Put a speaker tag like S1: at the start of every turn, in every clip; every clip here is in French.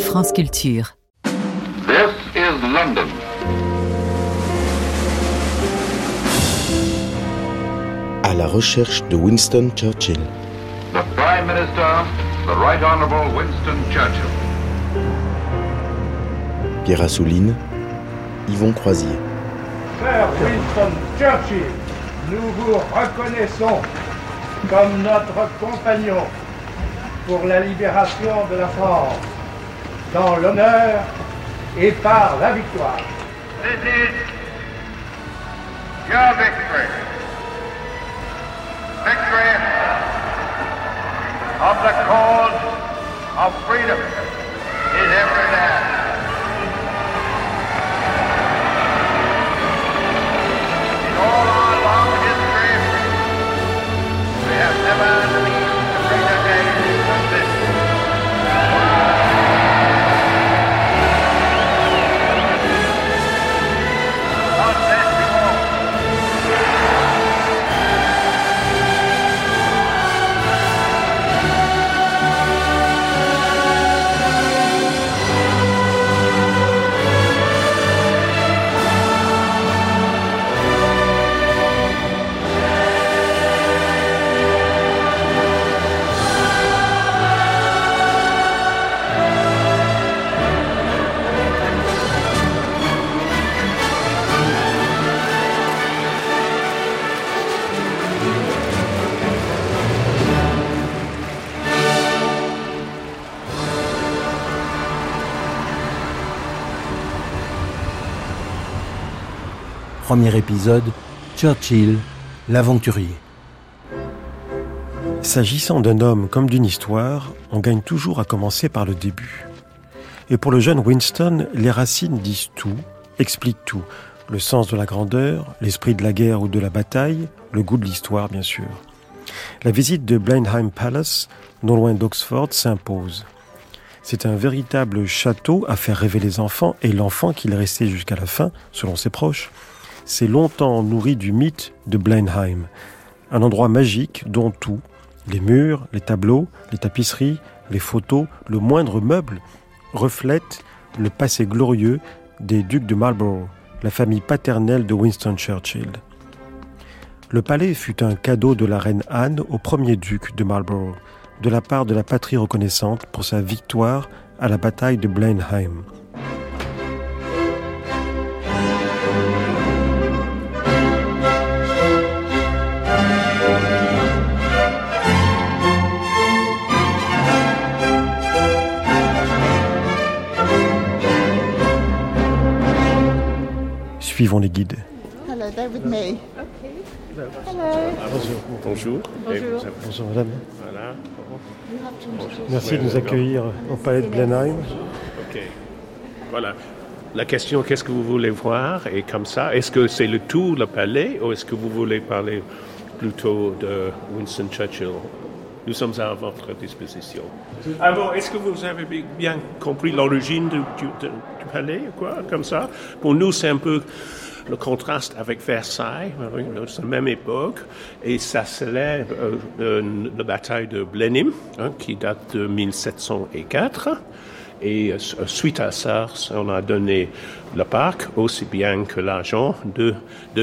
S1: France Culture.
S2: This is London.
S3: À la recherche de Winston Churchill.
S2: The Prime Minister, the Right Honourable Winston Churchill.
S3: Pierre Assouline, Yvon Croisier.
S4: Sir Winston Churchill, nous vous reconnaissons comme notre compagnon pour la libération de la France, dans l'honneur et par la victoire.
S2: This is your victory. Victory of the cause of freedom is every man. In all our long history, we have never seen a greater day than this. God bless you all.
S5: Premier épisode, Churchill, l'aventurier. S'agissant d'un homme comme d'une histoire, on gagne toujours à commencer par le début. Et pour le jeune Winston, les racines disent tout, expliquent tout. Le sens de la grandeur, l'esprit de la guerre ou de la bataille, le goût de l'histoire bien sûr. La visite de Blenheim Palace, non loin d'Oxford, s'impose. C'est un véritable château à faire rêver les enfants et l'enfant qu'il est resté jusqu'à la fin, selon ses proches, s'est longtemps nourri du mythe de Blenheim. Un endroit magique dont tout, les murs, les tableaux, les tapisseries, les photos, le moindre meuble, reflète le passé glorieux des ducs de Marlborough, la famille paternelle de Winston Churchill. Le palais fut un cadeau de la reine Anne au premier duc de Marlborough, de la part de la patrie reconnaissante pour sa victoire à la bataille de Blenheim. Suivons les guides.
S6: Hello, they're with me.
S5: Bonjour.
S7: Bonjour.
S5: Bonjour madame.
S7: Voilà.
S5: Merci de nous accueillir au palais de Blenheim.
S7: Ok. Voilà. La question, qu'est-ce que vous voulez voir? Et comme ça, est-ce que c'est le tout, le palais, ou est-ce que vous voulez parler plutôt de Winston Churchill? Nous sommes à votre disposition. Alors, est-ce que vous avez bien compris l'origine du palais, quoi, comme ça? Pour nous, c'est un peu le contraste avec Versailles, c'est la même époque, et ça célèbre la bataille de Blenheim, qui date de 1704. Et suite à ça, on a donné le parc aussi bien que l'argent de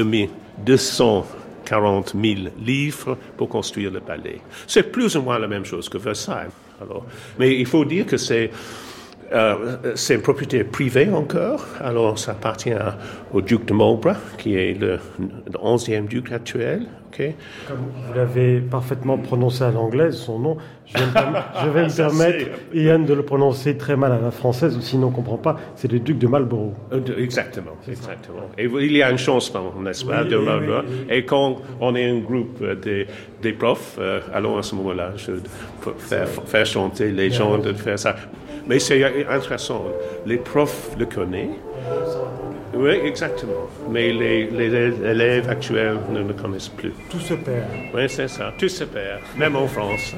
S7: 240 000 livres pour construire le palais. C'est plus ou moins la même chose que Versailles. Alors, mais il faut dire que c'est une propriété privée encore. Alors, ça appartient au duc de Marlborough, qui est le 11e duc actuel. Okay.
S5: Comme vous l'avez parfaitement prononcé à l'anglaise, son nom, je vais me permettre, Ian, de le prononcer très mal à la française, ou sinon on ne comprend pas, c'est le duc de Marlborough.
S7: Exactement. Et il y a une chanson, n'est-ce pas, de Marlborough. Et quand on est un groupe des profs, alors à ce moment-là, je faire chanter les gens de faire ça. Mais c'est intéressant, les profs le connaissent. Oui, exactement. Mais les élèves actuels ne le connaissent plus.
S5: Tout se perd.
S7: Oui, c'est ça. Tout se perd, même en France.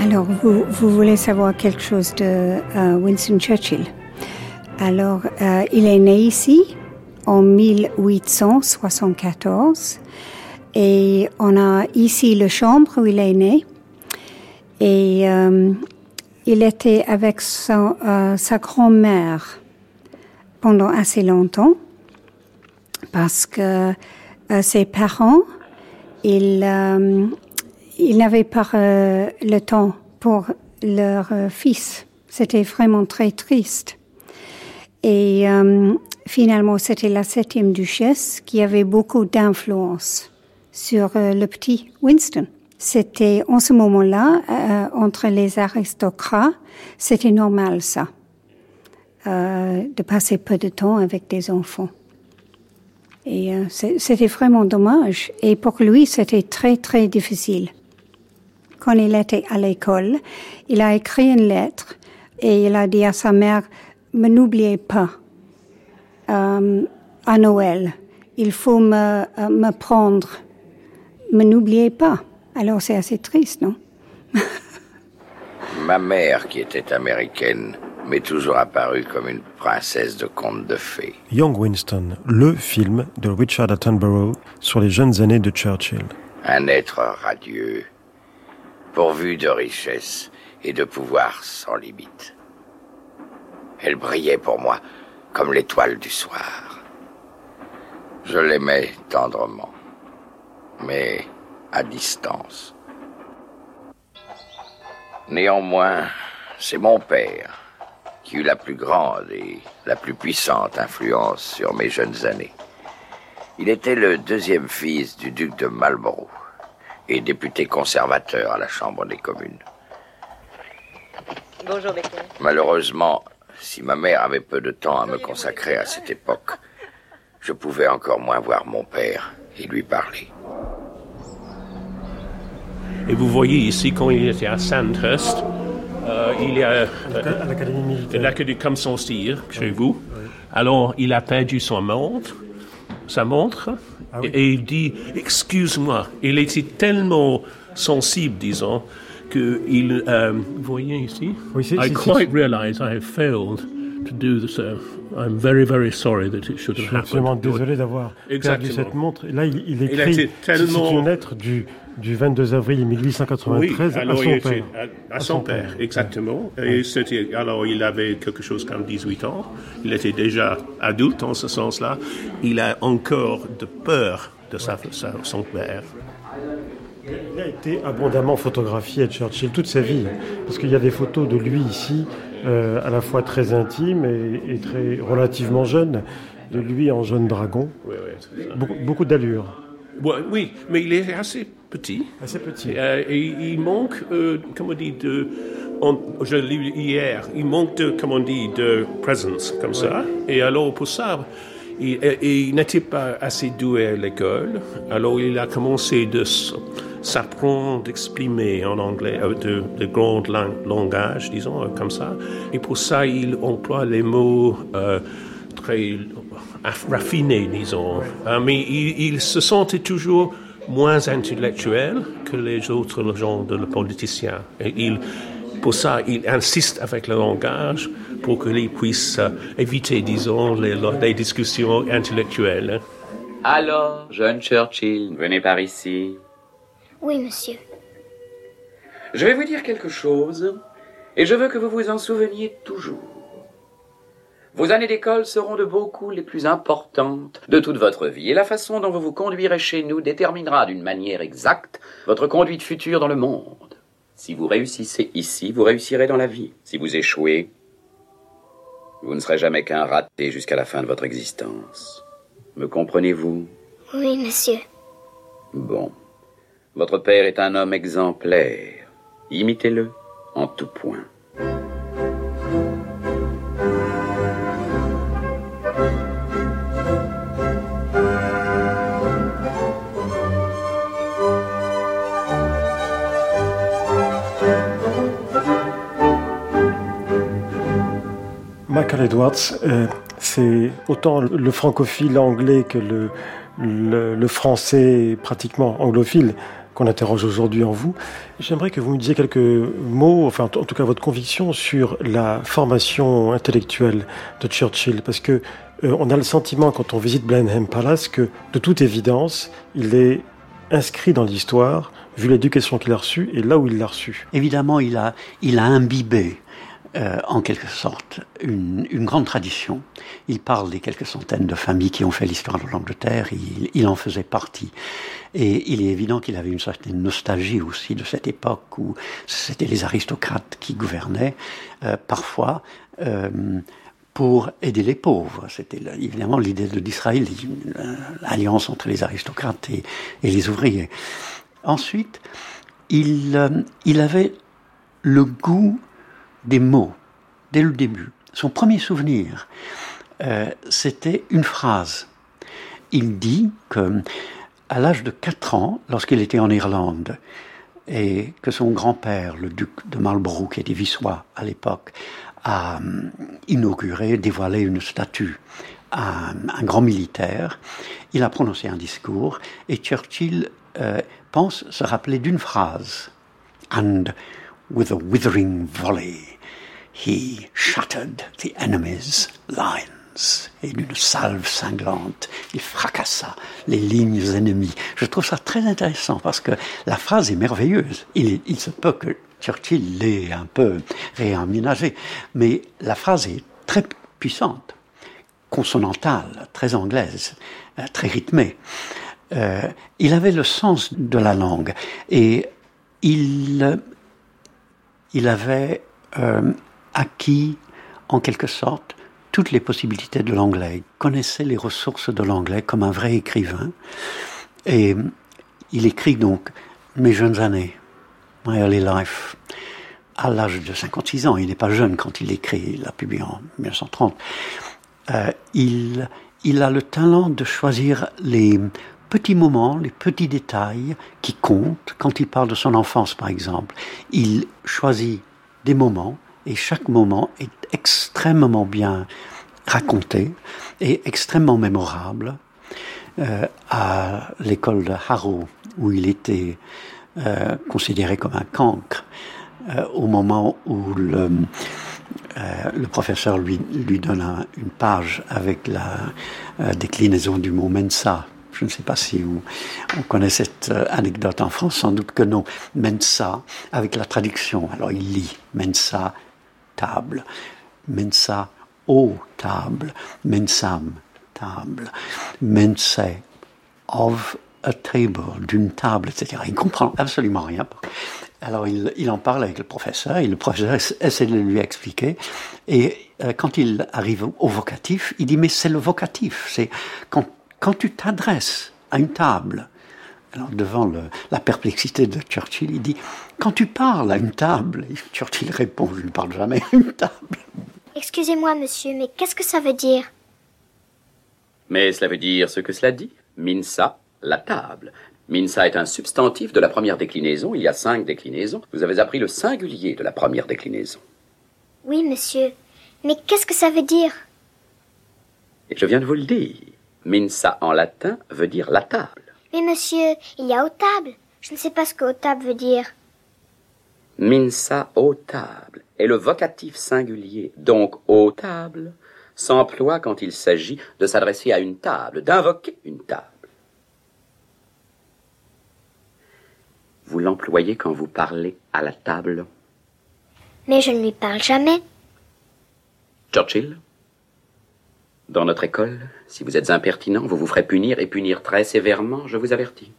S1: Alors, vous voulez savoir quelque chose de Winston Churchill. Alors, il est né ici en 1874 et on a ici la chambre où il est né. Et il était avec sa grand-mère pendant assez longtemps parce que ses parents, ils n'avaient pas le temps pour leur fils. C'était vraiment très triste. Et finalement, c'était la 7e duchesse qui avait beaucoup d'influence sur le petit Winston. C'était, en ce moment-là, entre les aristocrates, c'était normal, ça, de passer peu de temps avec des enfants. Et c'était vraiment dommage. Et pour lui, c'était très, très difficile. Quand il était à l'école, il a écrit une lettre et il a dit à sa mère, « Mais n'oubliez pas, à Noël, il faut me prendre. Mais n'oubliez pas. » Alors c'est assez triste, non?
S2: Ma mère, qui était américaine, m'est toujours apparue comme une princesse de conte de fées.
S5: Young Winston, le film de Richard Attenborough sur les jeunes années de Churchill.
S2: Un être radieux, pourvu de richesse et de pouvoir sans limite. Elle brillait pour moi comme l'étoile du soir. Je l'aimais tendrement, mais à distance. Néanmoins, c'est mon père qui eut la plus grande et la plus puissante influence sur mes jeunes années. Il était le 2e fils du duc de Marlborough et député conservateur à la Chambre des communes.
S6: Bonjour, Becker.
S2: Malheureusement, si ma mère avait peu de temps à me consacrer à cette époque, je pouvais encore moins voir mon père et lui parler.
S7: Et vous voyez ici, quand il était à Sandhurst, il y a
S5: À l'Académie militaire.
S7: l'Académie comme son tir chez vous. Oui. Alors, il a perdu sa montre. Ah oui. Et il dit, excuse-moi. Il était tellement sensible, disons, qu'il, vous voyez ici,
S5: oui,
S7: I quite realize I have failed to do this. I'm very, very sorry that it should have happened.
S5: Je suis absolument désolé d'avoir perdu cette montre. Et là, il écrit, c'est une lettre du 22 avril 1893 à son père.
S7: À son père, exactement. Et alors, il avait quelque chose comme 18 ans. Il était déjà adulte en ce sens-là. Il a encore de peur de son père.
S5: Il a été abondamment photographié à Churchill toute sa vie, parce qu'il y a des photos de lui ici, à la fois très intimes et très relativement jeune, de lui en jeune dragon.
S7: Oui, c'est ça.
S5: Beaucoup d'allure.
S7: Oui, mais il est assez petit.
S5: Assez petit.
S7: Et il manque, comme on dit, je l'ai lu hier, il manque de presence, comme ça. Et alors, pour ça, il n'était pas assez doué à l'école. Alors, il a commencé de s'apprendre, d'exprimer en anglais, de grands langages, disons, comme ça. Et pour ça, il emploie les mots très raffinés, disons. Mais il se sentait toujours moins intellectuel que les autres gens de politiciens. Et pour ça, il insiste avec le langage pour qu'il puisse éviter, disons, les discussions intellectuelles.
S8: Alors, jeune Churchill, venez par ici.
S9: Oui, monsieur.
S8: Je vais vous dire quelque chose, et je veux que vous vous en souveniez toujours. Vos années d'école seront de beaucoup les plus importantes de toute votre vie, et la façon dont vous vous conduirez chez nous déterminera d'une manière exacte votre conduite future dans le monde. Si vous réussissez ici, vous réussirez dans la vie. Si vous échouez, vous ne serez jamais qu'un raté jusqu'à la fin de votre existence. Me comprenez-vous?
S9: Oui, monsieur.
S8: Bon. Votre père est un homme exemplaire. Imitez-le en tout point.
S5: Michael Edwards, c'est autant le francophile anglais que le français pratiquement anglophile qu'on interroge aujourd'hui en vous. J'aimerais que vous me disiez quelques mots, enfin en tout cas votre conviction sur la formation intellectuelle de Churchill, parce que on a le sentiment quand on visite Blenheim Palace que de toute évidence, il est inscrit dans l'histoire, vu l'éducation qu'il a reçue et là où il l'a reçue.
S6: Évidemment, il a imbibé en quelque sorte une grande tradition. Il parle des quelques centaines de familles qui ont fait l'histoire de l'Angleterre, il en faisait partie. Et il est évident qu'il avait une certaine nostalgie aussi de cette époque où c'était les aristocrates qui gouvernaient, parfois pour aider les pauvres. C'était évidemment l'idée d'Israël, l'alliance entre les aristocrates et les ouvriers. Ensuite, il avait le goût des mots, dès le début. Son premier souvenir, c'était une phrase. Il dit que, à l'âge de 4 ans, lorsqu'il était en Irlande, et que son grand-père, le duc de Marlborough, qui était viçois à l'époque, a inauguré, dévoilé une statue à un grand militaire, il a prononcé un discours, et Churchill pense se rappeler d'une phrase. And with a withering volley, he shattered the enemy's lines. Et d'une salve cinglante, il fracassa les lignes ennemies. Je trouve ça très intéressant parce que la phrase est merveilleuse. Il se peut que Churchill l'ait un peu réaménagée, mais la phrase est très puissante, consonantale, très anglaise, très rythmée. Il avait le sens de la langue et il avait acquis, en quelque sorte, toutes les possibilités de l'anglais. Il connaissait les ressources de l'anglais comme un vrai écrivain. Et il écrit donc « Mes jeunes années », « My Early Life », à l'âge de 56 ans. Il n'est pas jeune quand il écrit, il l'a publié en 1930. Il a le talent de choisir les petits moments, les petits détails qui comptent. Quand il parle de son enfance, par exemple, il choisit des moments et chaque moment est extrêmement bien raconté et extrêmement mémorable. À l'école de Harrow, où il était considéré comme un cancre, au moment où le professeur lui donne une page avec la déclinaison du mot Mensa. Je ne sais pas si on connaît cette anecdote en France, sans doute que non. Mensa, avec la traduction. Alors il lit Mensa, table. Mensa, table. Mensam, table. Mense, of a table, d'une table, etc. Il ne comprend absolument rien. Alors il en parle avec le professeur, et le professeur essaie de lui expliquer. Et quand il arrive au vocatif, il dit « mais c'est le vocatif, c'est quand tu t'adresses à une table ». Alors devant la perplexité de Churchill, il dit « quand tu parles à une table », et Churchill répond « je ne parle jamais à une table ».
S9: Excusez-moi, monsieur, mais qu'est-ce que ça veut dire ?
S8: Mais cela veut dire ce que cela dit. Minsa, la table. Minsa est un substantif de la première déclinaison. Il y a 5 déclinaisons. Vous avez appris le singulier de la première déclinaison.
S9: Oui, monsieur. Mais qu'est-ce que ça veut dire ?
S8: Et je viens de vous le dire. Minsa en latin veut dire la table.
S9: Mais monsieur, il y a autable. Je ne sais pas ce que autable veut dire.
S8: Minsa autable est le vocatif singulier. Donc autable s'emploie quand il s'agit de s'adresser à une table, d'invoquer une table. Vous l'employez quand vous parlez à la table.
S9: Mais je ne lui parle jamais.
S8: Churchill, dans notre école, si vous êtes impertinent, vous vous ferez punir et punir très sévèrement, je vous avertis.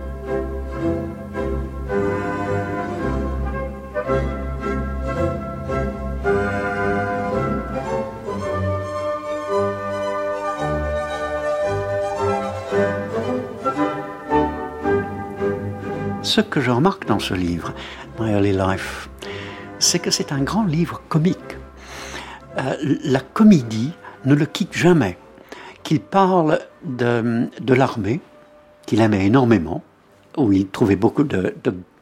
S6: Ce que je remarque dans ce livre, My Early Life, c'est que c'est un grand livre comique. La comédie ne le quitte jamais. Qu'il parle de l'armée, qu'il aimait énormément, où il trouvait beaucoup de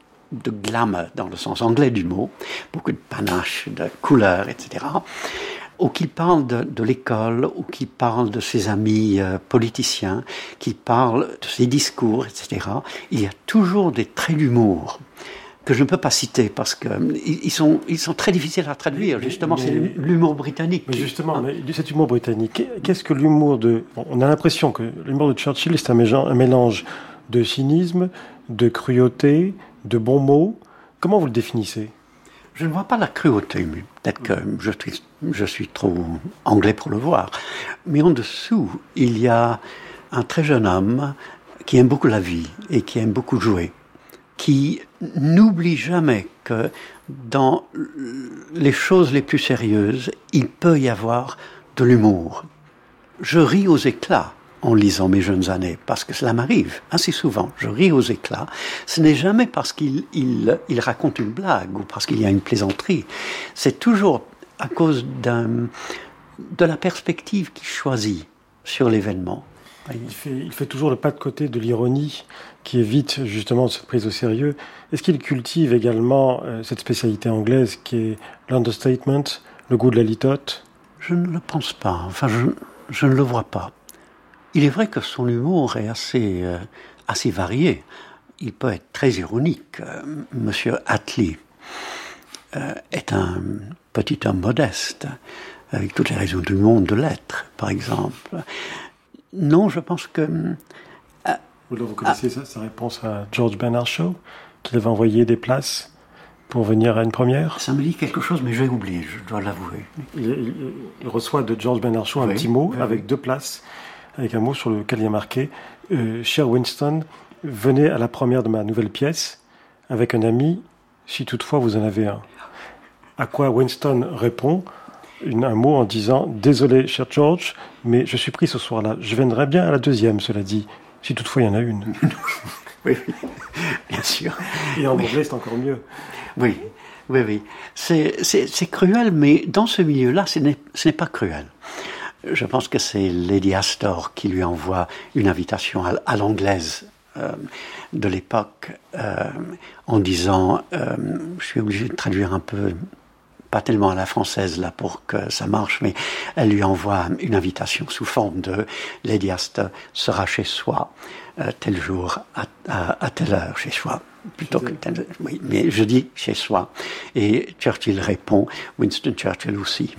S6: glamour dans le sens anglais du mot, beaucoup de panache, de couleurs, etc. ou qu'il parle de l'école, ou qu'il parle de ses amis politiciens, qu'il parle de ses discours, etc., il y a toujours des traits d'humour que je ne peux pas citer parce qu'ils sont très difficiles à traduire. Justement, c'est l'humour britannique.
S5: Mais justement, cet humour britannique, qu'est-ce que l'humour de... Bon, on a l'impression que l'humour de Churchill, c'est un mélange de cynisme, de cruauté, de bons mots. Comment vous le définissez ?
S6: Je ne vois pas la cruauté, mais peut-être que je suis trop anglais pour le voir. Mais en dessous, il y a un très jeune homme qui aime beaucoup la vie et qui aime beaucoup jouer, qui n'oublie jamais que dans les choses les plus sérieuses, il peut y avoir de l'humour. Je ris aux éclats en lisant Mes jeunes années, parce que cela m'arrive assez souvent. Je ris aux éclats. Ce n'est jamais parce qu'il raconte une blague ou parce qu'il y a une plaisanterie. C'est toujours à cause de la perspective qu'il choisit sur l'événement.
S5: Il fait toujours le pas de côté de l'ironie qui évite justement cette prise au sérieux. Est-ce qu'il cultive également cette spécialité anglaise qui est l'understatement, le goût de la litote ?
S6: Je ne le pense pas. Enfin, je ne le vois pas. Il est vrai que son humour est assez varié. Il peut être très ironique. Monsieur Attlee est un petit homme modeste, avec toutes les raisons du monde de l'être, par exemple. Non, je pense que...
S5: Vous connaissez sa réponse à George Bernard Shaw, qu'il avait envoyé des places pour venir à une première ?
S6: Ça me dit quelque chose, mais j'ai oublié, je dois l'avouer.
S5: Il reçoit de George Bernard Shaw un petit mot avec 2 places, avec un mot sur lequel il y a marqué « Cher Winston, venez à la première de ma nouvelle pièce avec un ami, si toutefois vous en avez un. » À quoi Winston répond un mot en disant « Désolé, cher George, mais je suis pris ce soir-là. Je viendrai bien à la deuxième, cela dit, si toutefois il y en a une. »
S6: Oui, bien sûr.
S5: Et en anglais, c'est encore mieux.
S6: Oui. C'est cruel, mais dans ce milieu-là, ce n'est pas cruel. Je pense que c'est Lady Astor qui lui envoie une invitation à l'anglaise de l'époque en disant, je suis obligé de traduire un peu, pas tellement à la française là pour que ça marche, mais elle lui envoie une invitation sous forme de Lady Astor sera chez soi tel jour à telle heure chez soi. Plutôt que oui, mais je dis chez soi. Et Churchill répond, Winston Churchill aussi.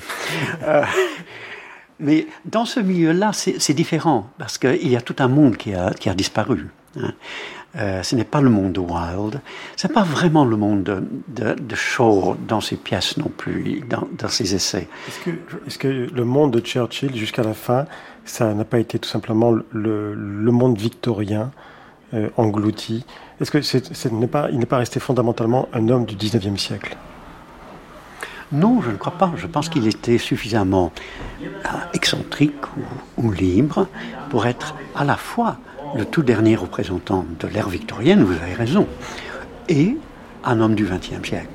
S6: Mais dans ce milieu-là, c'est différent, parce qu'il y a tout un monde qui a disparu. Hein. Ce n'est pas le monde de Wilde, ce n'est pas vraiment le monde de Shaw dans ses pièces non plus, dans ses essais.
S5: Est-ce que le monde de Churchill, jusqu'à la fin, ça n'a pas été tout simplement le monde victorien englouti ? Est-ce que il n'est pas resté fondamentalement un homme du 19e siècle ?
S6: Non, je ne crois pas. Je pense qu'il était suffisamment excentrique ou libre pour être à la fois le tout dernier représentant de l'ère victorienne, vous avez raison, et un homme du XXe siècle.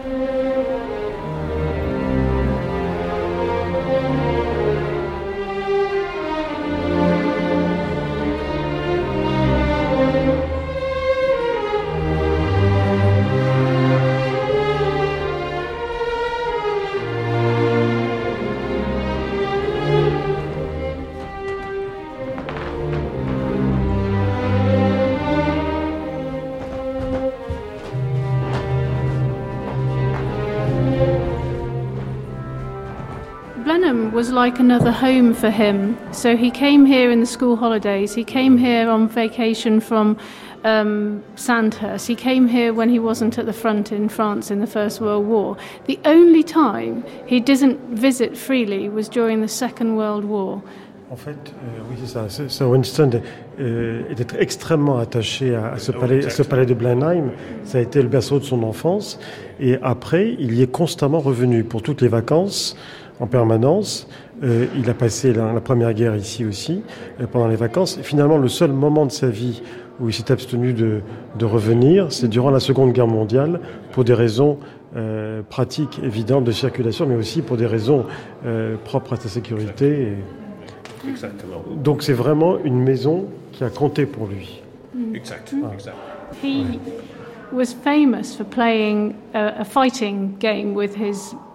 S10: Was like another home for him. So he came here in the school holidays. He came here on vacation from Sandhurst. He came here when he wasn't at the front in France in the First World War. The only time he didn't visit freely was during the Second World War.
S5: En fait, oui, c'est ça. Sir Winston était extrêmement attaché à ce palais de Blenheim. Ça a été le berceau de son enfance. Et après, il y est constamment revenu pour toutes les vacances, en permanence. Il a passé la Première Guerre ici aussi, pendant les vacances. Et finalement, le seul moment de sa vie où il s'est abstenu de revenir, c'est durant la Seconde Guerre mondiale, pour des raisons pratiques, évidentes de circulation, mais aussi pour des raisons propres à sa sécurité.
S7: Exactement.
S5: Donc c'est vraiment une maison qui a compté pour lui.
S7: Exactement.
S10: He was famous for playing a fighting game with his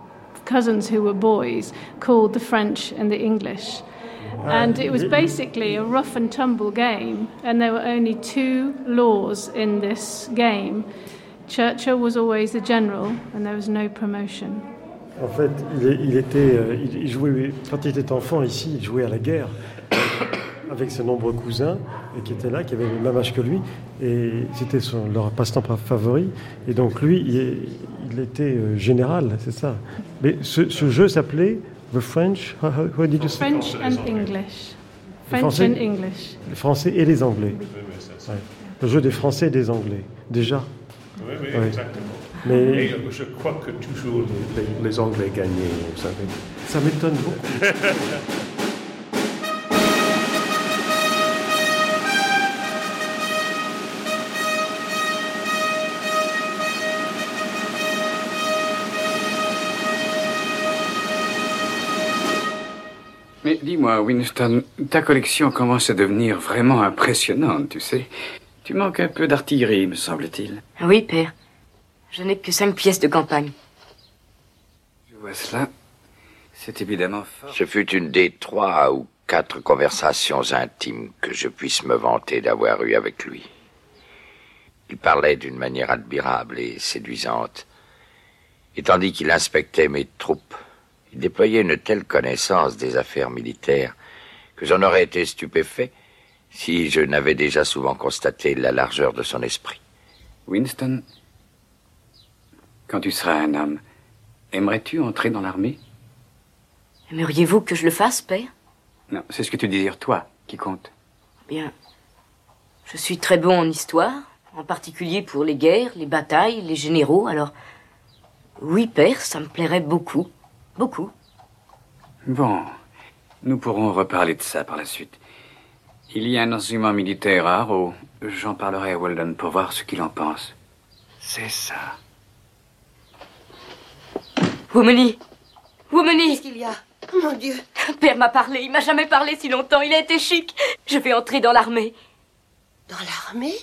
S10: cousins who were boys called the French and the English. And it was basically a rough and tumble game, and there were only 2 laws in this game. Churchill was always the general, and there was no promotion.
S5: En fait, il jouait, quand il était enfant ici, il jouait à la guerre avec ses nombreux cousins qui étaient là, qui avaient le même âge que lui, et c'était leur passe-temps favori. Et donc lui, il était général, c'est ça. Mais ce jeu s'appelait The French. How did you say?
S10: French and English. French and English.
S5: Les Français et les Anglais. Ouais. Le jeu des Français et des Anglais, déjà.
S7: Oui,
S5: ouais.
S7: Exactement.
S5: Mais
S7: et je crois que toujours les Anglais gagnaient, vous savez.
S5: Ça m'étonne beaucoup.
S8: Mais dis-moi, Winston, ta collection commence à devenir vraiment impressionnante, tu sais. Tu manques un peu d'artillerie, me semble-t-il.
S11: Oui, père. Je n'ai que 5 pièces de campagne.
S8: Je vois cela. C'est évidemment fort.
S2: Ce fut une des 3 ou 4 conversations intimes que je puisse me vanter d'avoir eues avec lui. Il parlait d'une manière admirable et séduisante. Et tandis qu'il inspectait mes troupes, il déployait une telle connaissance des affaires militaires que j'en aurais été stupéfait si je n'avais déjà souvent constaté la largeur de son esprit.
S8: Winston, quand tu seras un homme, aimerais-tu entrer dans l'armée?
S11: Aimeriez-vous que je le fasse, père?
S8: Non, c'est ce que tu désires, toi, qui compte.
S11: Bien, je suis très bon en histoire, en particulier pour les guerres, les batailles, les généraux, alors... Oui, père, ça me plairait beaucoup, beaucoup.
S8: Bon, nous pourrons reparler de ça par la suite. Il y a un enseignement militaire à Harrow. J'en parlerai à Weldon pour voir ce qu'il en pense. C'est ça.
S11: Womany! Womany!
S12: Qu'est-ce qu'il y a? Mon Dieu!
S11: Père m'a parlé, il m'a jamais parlé si longtemps, il a été chic. Je vais entrer dans l'armée.
S12: Dans l'armée?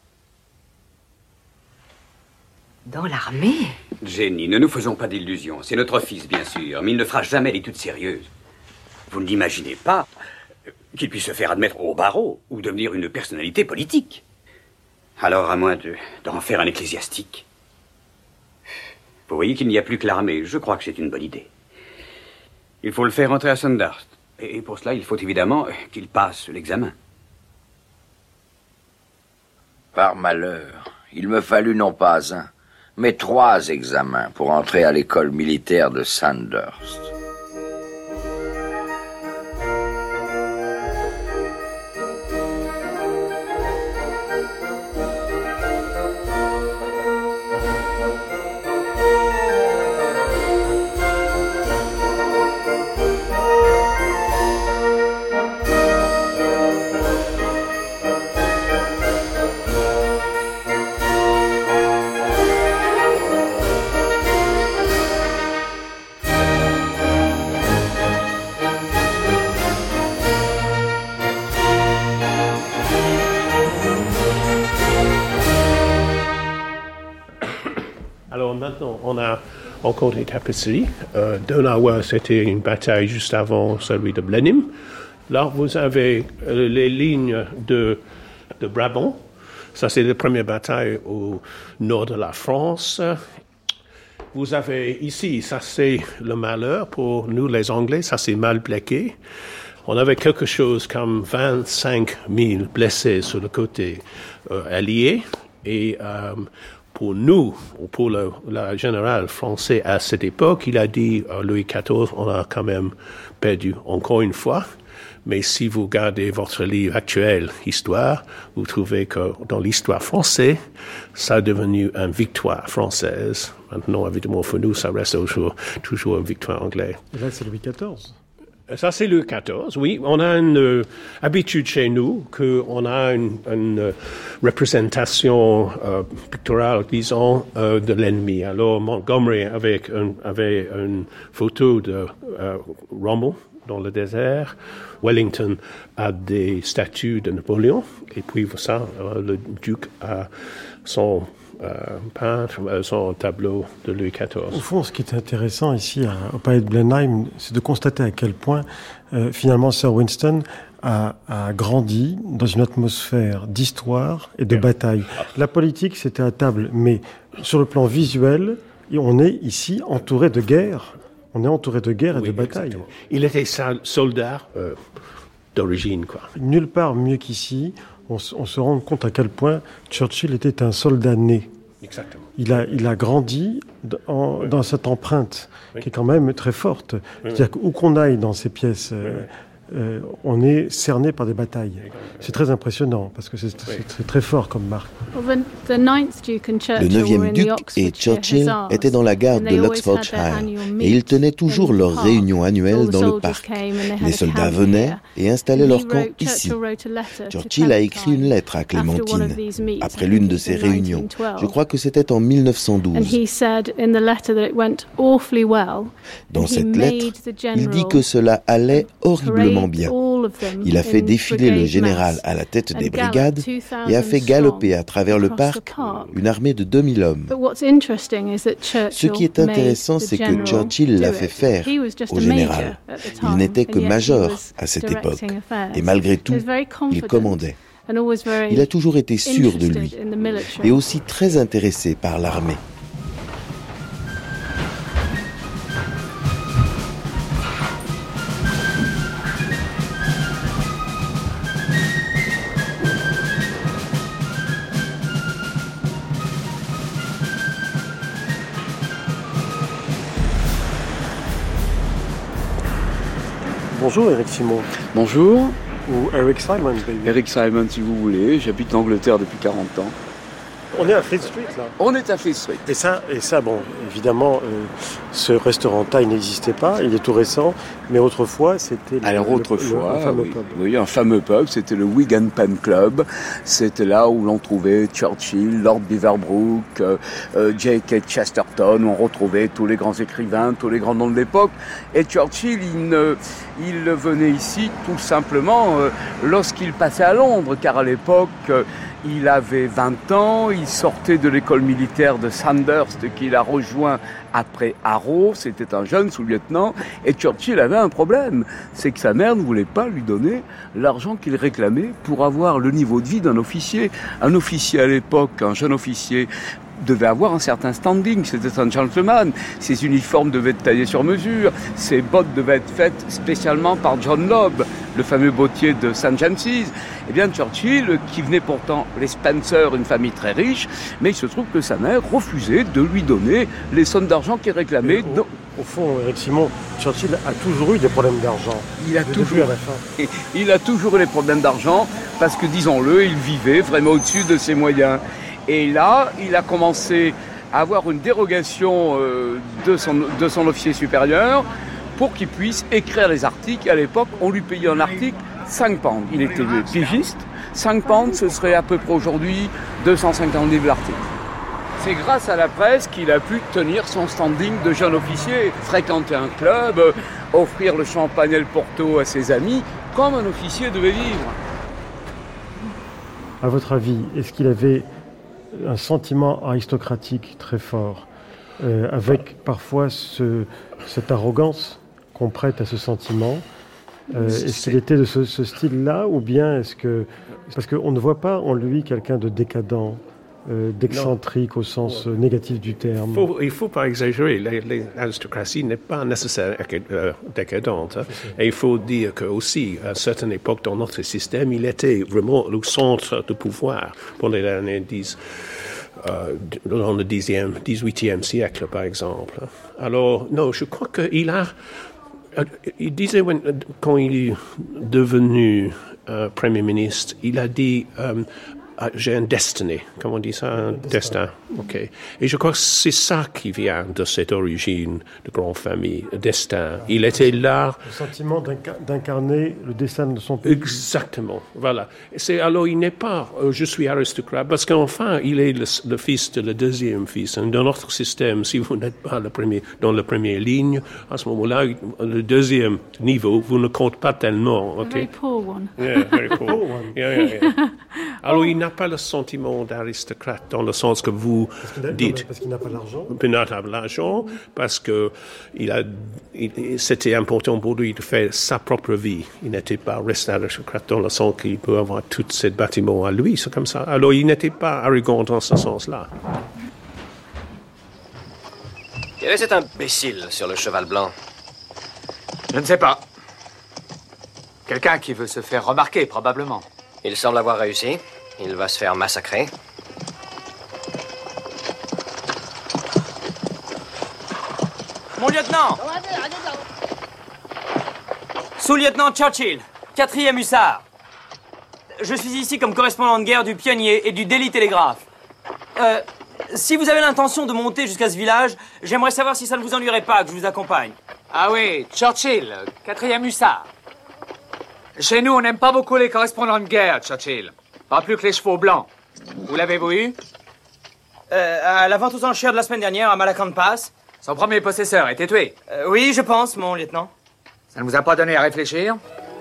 S11: Dans l'armée?
S13: Jenny, ne nous faisons pas d'illusions. C'est notre fils, bien sûr, mais il ne fera jamais d'études sérieuses. Vous n'imaginez pas qu'il puisse se faire admettre au barreau ou devenir une personnalité politique. Alors, à moins d'en faire un ecclésiastique. Vous voyez qu'il n'y a plus que l'armée. Je crois que c'est une bonne idée. Il faut le faire entrer à Sandhurst. Et pour cela, il faut évidemment qu'il passe l'examen.
S2: Par malheur, il me fallut non pas 1, mais 3 examens pour entrer à l'école militaire de Sandhurst.
S7: Alors maintenant, on a encore des tapisseries. Donauer, c'était une bataille juste avant celui de Blenheim. Là, vous avez les lignes de Brabant. Ça, c'est la première bataille au nord de la France. Vous avez ici, ça c'est le malheur pour nous les Anglais, ça c'est Malplaquet. On avait quelque chose comme 25 000 blessés sur le côté allié. Et pour nous, pour le général français à cette époque, il a dit, Louis XIV, on a quand même perdu encore une fois. Mais si vous regardez votre livre actuel, Histoire, vous trouvez que dans l'histoire française, ça a devenu une victoire française. Maintenant, évidemment, pour nous, ça reste toujours une victoire anglaise.
S5: Et là, c'est Louis XIV.
S7: Ça, c'est Louis XIV, oui. On a une habitude chez nous qu'on a une représentation picturale, disons, de l'ennemi. Alors, Montgomery avait une photo de Rommel dans le désert. Wellington a des statues de Napoléon. Et puis, ça, le duc a son peintre son tableau de Louis XIV.
S5: Au fond, ce qui est intéressant ici au palais de Blenheim, c'est de constater à quel point finalement Sir Winston a grandi dans une atmosphère d'histoire et de bataille. La politique, c'était à table, mais sur le plan visuel, on est ici entouré de guerre. On est entouré de guerre et de bataille.
S7: Exactement. Il était soldat d'origine, quoi.
S5: Nulle part mieux qu'ici, on se rend compte à quel point Churchill était un soldat né.
S7: Exactement.
S5: Il a grandi dans cette empreinte qui est quand même très forte. C'est-à-dire qu'où qu'on aille dans ces pièces, on est cerné par des batailles. C'est très impressionnant parce que c'est très fort comme marque.
S1: Le 9e duc et Churchill étaient dans la garde de l'Oxfordshire et ils tenaient toujours leurs réunions annuelles dans le parc. Les soldats venaient et installaient leur camp ici. Churchill a écrit une lettre à Clémentine après l'une de ces réunions. Je crois que c'était en 1912. Dans cette lettre, il dit que cela allait horriblement bien. Il a fait défiler le général à la tête des brigades et a fait galoper à travers le parc une armée de 2000 hommes. Ce qui est intéressant, c'est que Churchill l'a fait faire au général. Il n'était que major à cette époque. Et malgré tout, il commandait. Il a toujours été sûr de lui et aussi très intéressé par l'armée.
S5: Bonjour Eric Simon.
S14: Bonjour.
S5: Ou Eric Simon, baby.
S14: Eric Simon, si vous voulez. J'habite en Angleterre depuis 40 ans.
S5: On est à Fleet Street, là.
S14: On est à Fleet Street.
S5: Et ça, bon, évidemment, ce restaurant Thai n'existait pas, il est tout récent, mais autrefois, c'était
S14: un fameux
S5: pub.
S14: Oui, un fameux pub, c'était le Wigan Pen Club. C'était là où l'on trouvait Churchill, Lord Beaverbrook, J.K. Chesterton, où on retrouvait tous les grands écrivains, tous les grands noms de l'époque. Et Churchill, il venait ici tout simplement lorsqu'il passait à Londres, car à l'époque, il avait 20 ans, il sortait de l'école militaire de Sandhurst qu'il a rejoint après Harrow, c'était un jeune sous-lieutenant, et Churchill avait un problème, c'est que sa mère ne voulait pas lui donner l'argent qu'il réclamait pour avoir le niveau de vie d'un officier. Un officier à l'époque, un jeune officier, devait avoir un certain standing, c'était un gentleman, ses uniformes devaient être taillés sur mesure, ses bottes devaient être faites spécialement par John Lobb, le fameux bottier de St. James's. Eh bien Churchill, qui venait pourtant les Spencer, une famille très riche, mais il se trouve que sa mère refusait de lui donner les sommes d'argent qu'il réclamait.
S5: Au fond, Eric Simon, Churchill a toujours eu des problèmes d'argent.
S14: Il a toujours eu des problèmes d'argent, parce que, disons-le, il vivait vraiment au-dessus de ses moyens. Et là, il a commencé à avoir une dérogation de son officier supérieur pour qu'il puisse écrire les articles. À l'époque, on lui payait un article 5 pounds. Il était pigiste. 5 pounds, ce serait à peu près aujourd'hui 250 livres l'article. C'est grâce à la presse qu'il a pu tenir son standing de jeune officier, fréquenter un club, offrir le champagne et le porto à ses amis, comme un officier devait vivre.
S5: À votre avis, est-ce qu'il avait un sentiment aristocratique très fort, avec parfois cette arrogance qu'on prête à ce sentiment? Est-ce qu'il était de ce style-là, ou bien est-ce que... Parce qu'on ne voit pas en lui quelqu'un de décadent, d'excentrique au sens négatif du terme.
S7: Il ne faut pas exagérer. L'aristocratie n'est pas nécessairement décadente. Hein. Et il faut dire qu'aussi, à une certaine époque dans notre système, il était vraiment le centre de pouvoir pour les années 10. Dans le 18e siècle, par exemple. Alors, non, je crois qu'il il disait, quand il est devenu Premier ministre, il a dit j'ai un destiny. Comment on dit ça? Un destin. OK. Et je crois que c'est ça qui vient de cette origine de grande famille, le destin. Il était là.
S5: Le sentiment d'incarner le destin de son pays.
S7: Exactement. Voilà. Alors, il n'est pas je suis aristocrate, parce qu'enfin, il est le fils de le deuxième fils. Dans notre système, si vous n'êtes pas dans la première ligne, à ce moment-là, le deuxième niveau, vous ne comptez pas tellement. OK?
S10: A very poor one.
S7: Yeah, very poor. Yeah. Alors, il n'a pas le sentiment d'aristocrate dans le sens que vous dites.
S5: Parce qu'il n'a pas l'argent.
S7: Il n'a pas l'argent, parce que c'était important pour lui de faire sa propre vie. Il n'était pas resté aristocrate dans le sens qu'il peut avoir tous ces bâtiments à lui, c'est comme ça. Alors, il n'était pas arrogant dans ce sens-là.
S15: Qui est cet imbécile sur le cheval blanc?
S16: Je ne sais pas. Quelqu'un qui veut se faire remarquer, probablement.
S15: Il semble avoir réussi. Il va se faire massacrer.
S17: Mon lieutenant! Sous-lieutenant Churchill, 4e hussard. Je suis ici comme correspondant de guerre du Pionnier et du Daily Telegraph. Si vous avez l'intention de monter jusqu'à ce village, j'aimerais savoir si ça ne vous ennuierait pas que je vous accompagne.
S16: Ah oui, Churchill, 4e hussard. Chez nous, on n'aime pas beaucoup les correspondants de guerre, Churchill. Pas plus que les chevaux blancs. Où l'avez-vous eu?
S17: À la vente aux enchères de la semaine dernière à Malacan Pass.
S16: Son premier possesseur était tué.
S17: Oui, je pense, mon lieutenant.
S16: Ça ne vous a pas donné à réfléchir?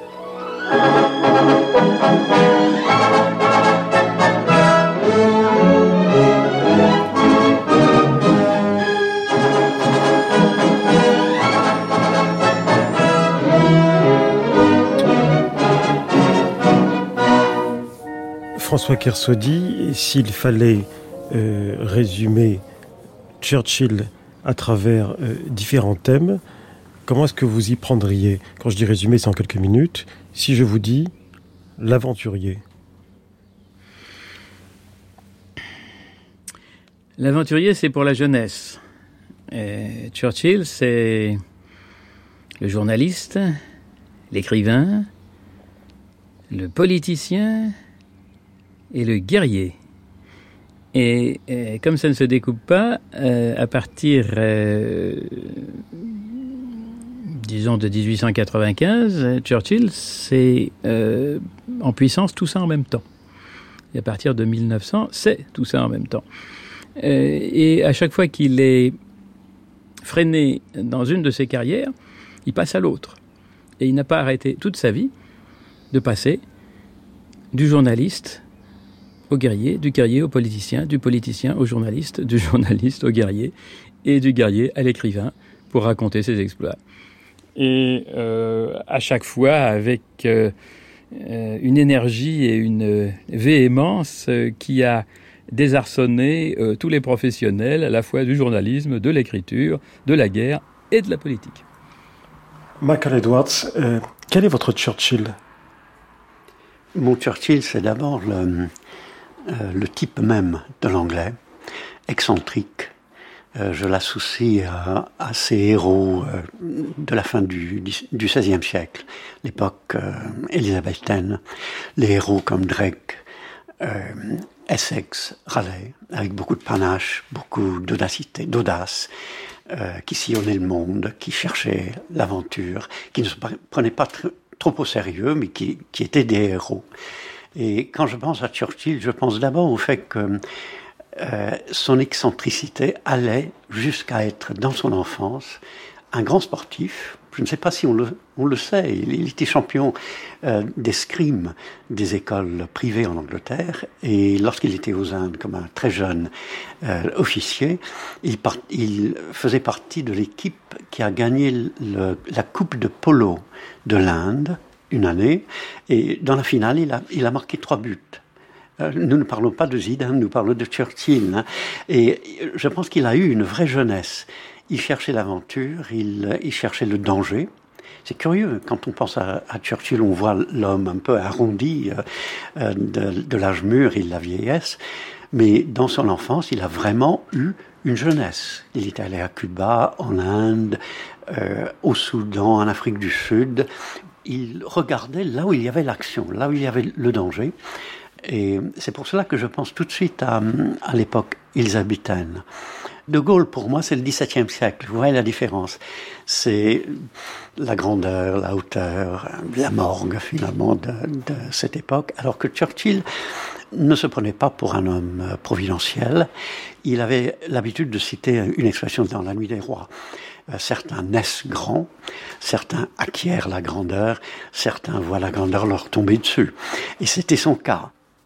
S5: François Kersaudy, s'il fallait résumer Churchill à travers différents thèmes, comment est-ce que vous y prendriez? Quand je dis résumer, c'est en quelques minutes. Si je vous dis l'aventurier.
S18: L'aventurier, c'est pour la jeunesse. Churchill, c'est le journaliste, l'écrivain, le politicien et le guerrier. Et comme ça ne se découpe pas, à partir, disons, de 1895, Churchill, c'est en puissance tout ça en même temps. Et à partir de 1900, c'est tout ça en même temps. Et à chaque fois qu'il est freiné dans une de ses carrières, il passe à l'autre. Et il n'a pas arrêté toute sa vie de passer du journaliste au guerrier, du guerrier au politicien, du politicien au journaliste, du journaliste au guerrier, et du guerrier à l'écrivain pour raconter ses exploits. Et à chaque fois avec une énergie et une véhémence qui a désarçonné tous les professionnels, à la fois du journalisme, de l'écriture, de la guerre et de la politique.
S5: Michael Edwards, quel est votre Churchill?
S6: Mon Churchill, c'est d'abord le type même de l'anglais, excentrique. Je l'associe à ces héros de la fin du XVIe siècle, l'époque élisabéthaine, les héros comme Drake, Essex, Raleigh, avec beaucoup de panache, beaucoup d'audace, qui sillonnaient le monde, qui cherchaient l'aventure, qui ne se prenaient pas trop au sérieux, mais qui étaient des héros. Et quand je pense à Churchill, je pense d'abord au fait que son excentricité allait jusqu'à être, dans son enfance, un grand sportif. Je ne sais pas si on le sait, il était champion d'escrime des écoles privées en Angleterre, et lorsqu'il était aux Indes comme un très jeune officier, il faisait partie de l'équipe qui a gagné la coupe de polo de l'Inde une année, et dans la finale, il a marqué 3 buts. Nous ne parlons pas de Zidane, nous parlons de Churchill. Hein. Et je pense qu'il a eu une vraie jeunesse. Il cherchait l'aventure, il cherchait le danger. C'est curieux, quand on pense à Churchill, on voit l'homme un peu arrondi de l'âge mûr et de la vieillesse. Mais dans son enfance, il a vraiment eu une jeunesse. Il est allé à Cuba, en Inde, au Soudan, en Afrique du Sud. Il regardait là où il y avait l'action, là où il y avait le danger. Et c'est pour cela que je pense tout de suite à l'époque élisabéthaine. De Gaulle, pour moi, c'est le XVIIe siècle. Vous voyez la différence. C'est la grandeur, la hauteur, la morgue, finalement, de cette époque. Alors que Churchill ne se prenait pas pour un homme providentiel. Il avait l'habitude de citer une expression dans La Nuit des Rois. Certains naissent grands, certains acquièrent la grandeur, certains voient la grandeur leur tomber dessus. Et c'était son cas.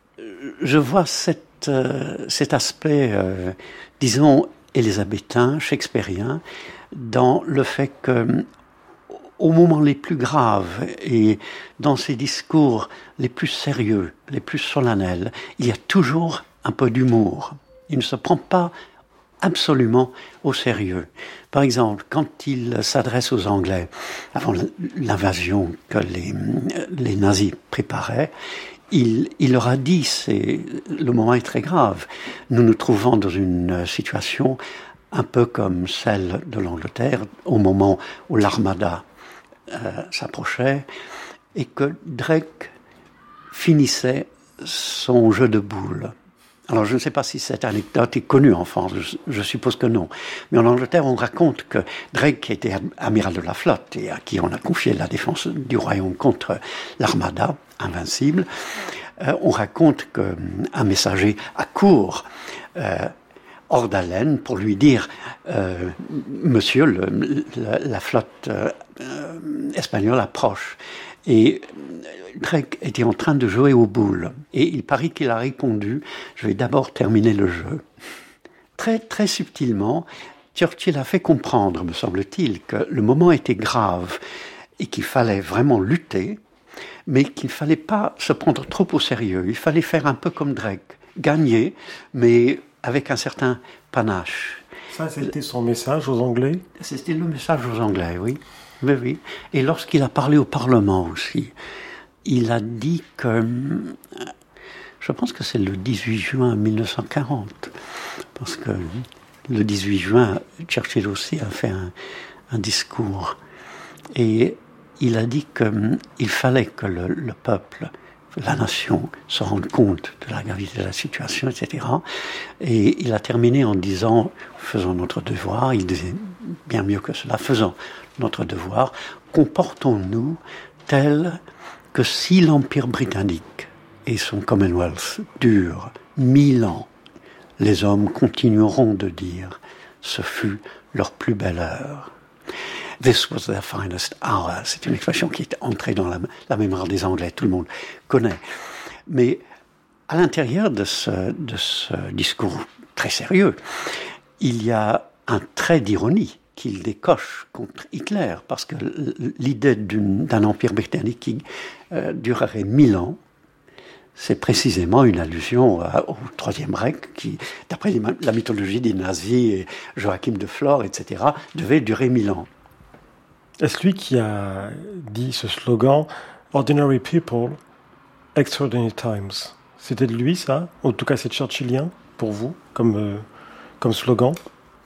S6: je vois cet aspect, disons, élisabétain, shakespearien, dans le fait que, au moment les plus graves et dans ses discours les plus sérieux, les plus solennels, il y a toujours un peu d'humour. Il ne se prend pas absolument au sérieux. Par exemple, quand il s'adresse aux Anglais, avant l'invasion que les nazis préparaient, il leur a dit, le moment est très grave, nous nous trouvons dans une situation un peu comme celle de l'Angleterre, au moment où l'armada s'approchait, et que Drake finissait son jeu de boules. Alors je ne sais pas si cette anecdote est connue en France, je suppose que non. Mais en Angleterre, on raconte que Drake, qui était amiral de la flotte et à qui on a confié la défense du royaume contre l'armada invincible, on raconte qu'un messager accourt hors d'haleine pour lui dire Monsieur, la flotte espagnole approche. Et Drake était en train de jouer aux boules. Et il paraît qu'il a répondu je vais d'abord terminer le jeu. Très, très subtilement, Churchill a fait comprendre, me semble-t-il, que le moment était grave et qu'il fallait vraiment lutter, mais qu'il ne fallait pas se prendre trop au sérieux. Il fallait faire un peu comme Drake, gagner, mais avec un certain panache.
S5: Ça, c'était son message aux Anglais ?
S6: C'était le message aux Anglais, oui. Oui, oui. Et lorsqu'il a parlé au Parlement aussi, il a dit que, je pense que c'est le 18 juin 1940, parce que le 18 juin, Churchill aussi a fait un discours. Et il a dit qu'il fallait que le peuple, la nation, se rende compte de la gravité de la situation, etc. Et il a terminé en disant, faisons notre devoir, il disait bien mieux que cela, faisons notre devoir, comportons-nous tel que si l'Empire britannique et son Commonwealth durent 1000 ans, les hommes continueront de dire ce fut leur plus belle heure. This was their finest hour. C'est une expression qui est entrée dans la mémoire des Anglais, tout le monde connaît. Mais à l'intérieur de ce discours très sérieux, il y a un trait d'ironie qu'il décoche contre Hitler, parce que l'idée d'un empire britannique qui durerait 1000 ans, c'est précisément une allusion au Troisième Reich qui, d'après la mythologie des nazis et Joachim de Flore, etc., devait durer 1000 ans.
S5: Est-ce lui qui a dit ce slogan « Ordinary people, extraordinary times » ? C'était de lui, ça ? En tout cas, c'est churchillien, pour vous, comme slogan ?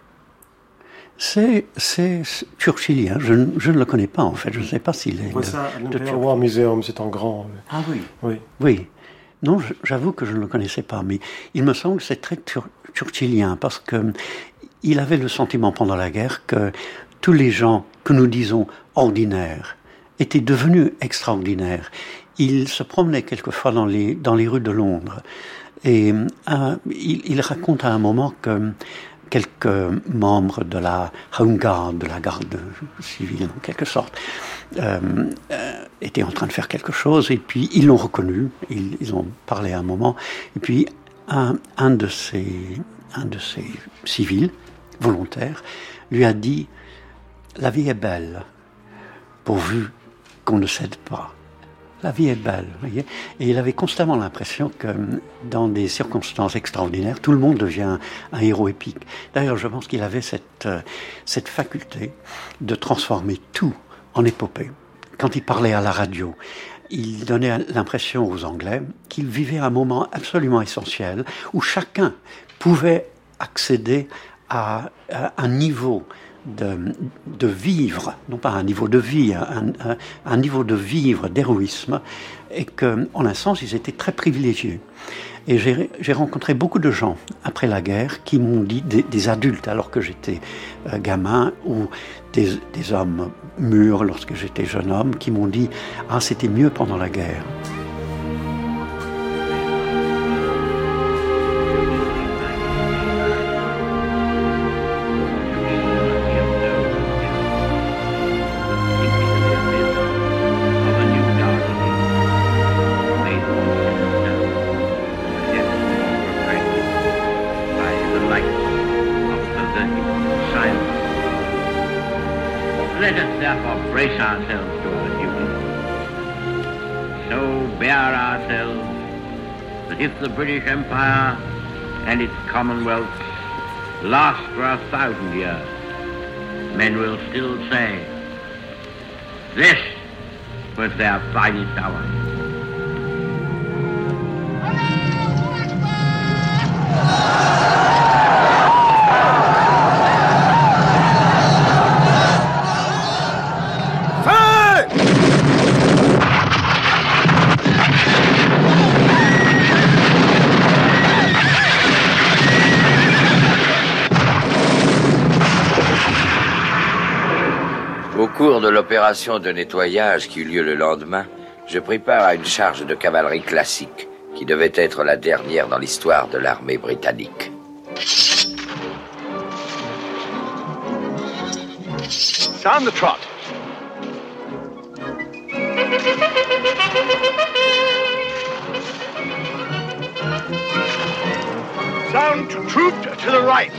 S6: C'est churchillien. Je ne le connais pas, en fait. Je ne sais pas s'il est...
S5: On voit ça à l'Imperial War Museum, c'est en grand.
S6: Ah oui.
S5: Oui.
S6: Oui. Non, j'avoue que je ne le connaissais pas, mais il me semble que c'est très churchillien, parce qu'il avait le sentiment pendant la guerre que tous les gens que nous disons ordinaires étaient devenus extraordinaires. Il se promenait quelquefois dans les rues de Londres et il raconte à un moment que quelques membres de la Home Guard, de la garde civile en quelque sorte, étaient en train de faire quelque chose et puis ils l'ont reconnu, ils ont parlé à un moment et puis un de ces civils volontaires lui a dit « La vie est belle, pourvu qu'on ne cède pas. La vie est belle. » Vous voyez ? Et il avait constamment l'impression que dans des circonstances extraordinaires, tout le monde devient un héros épique. D'ailleurs, je pense qu'il avait cette faculté de transformer tout en épopée. Quand il parlait à la radio, il donnait l'impression aux Anglais qu'il vivait un moment absolument essentiel où chacun pouvait accéder à un niveau de vivre, non pas un niveau de vie, un niveau de vivre, d'héroïsme, et qu'en un sens, ils étaient très privilégiés. Et j'ai rencontré beaucoup de gens, après la guerre, qui m'ont dit, des adultes, alors que j'étais gamin, ou des hommes mûrs, lorsque j'étais jeune homme, qui m'ont dit « Ah, c'était mieux pendant la guerre ».
S19: Let us therefore brace ourselves to our duty. So bear ourselves that if the British Empire and its commonwealths last for 1,000 years, men will still say, this was their finest hour.
S2: Au cours de l'opération de nettoyage qui eut lieu le lendemain, je pris part à une charge de cavalerie classique qui devait être la dernière dans l'histoire de l'armée britannique.
S20: Sound the trot. Sound troop to the right.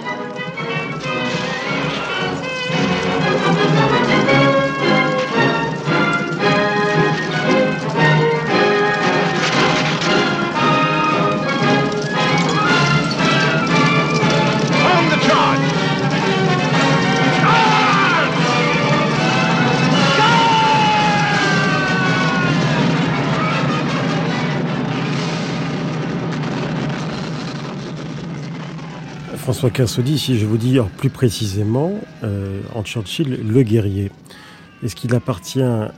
S20: On the charge.
S5: François Kersaudy, si je vous dis plus précisément, en Churchill, le guerrier, est-ce qu'il appartient à